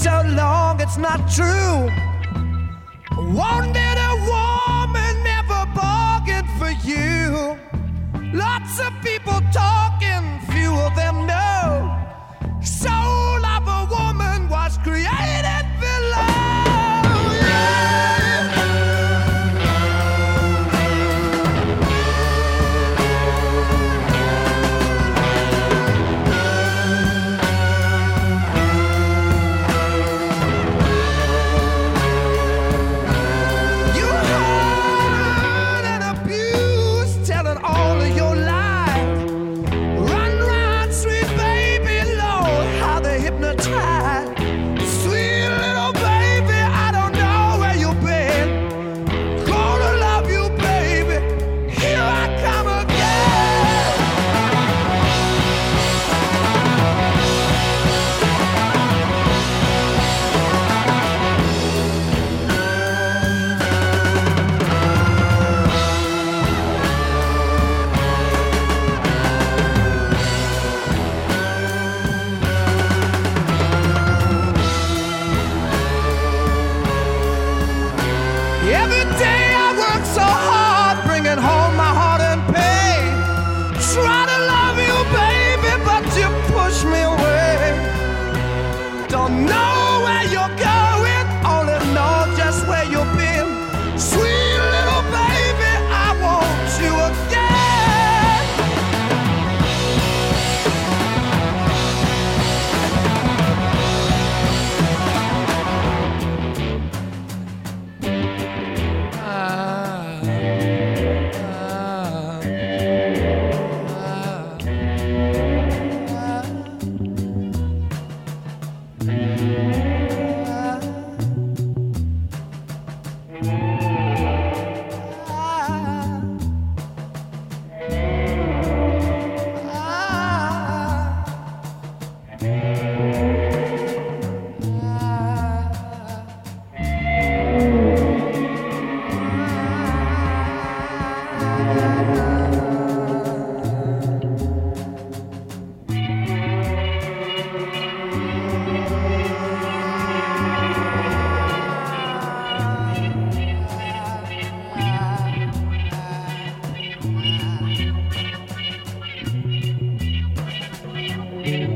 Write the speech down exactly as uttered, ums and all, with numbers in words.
so long, it's not true. Wanted a woman, never bargained for you. Lots of people talking, few of them know. Soul of a woman was created below. Every day I work so hard, bringing home my heart and pain. Try to love you, baby, but you push me away. Don't know where you're going, only know just where you've been. Sweet little baby, I want you again. Thank you.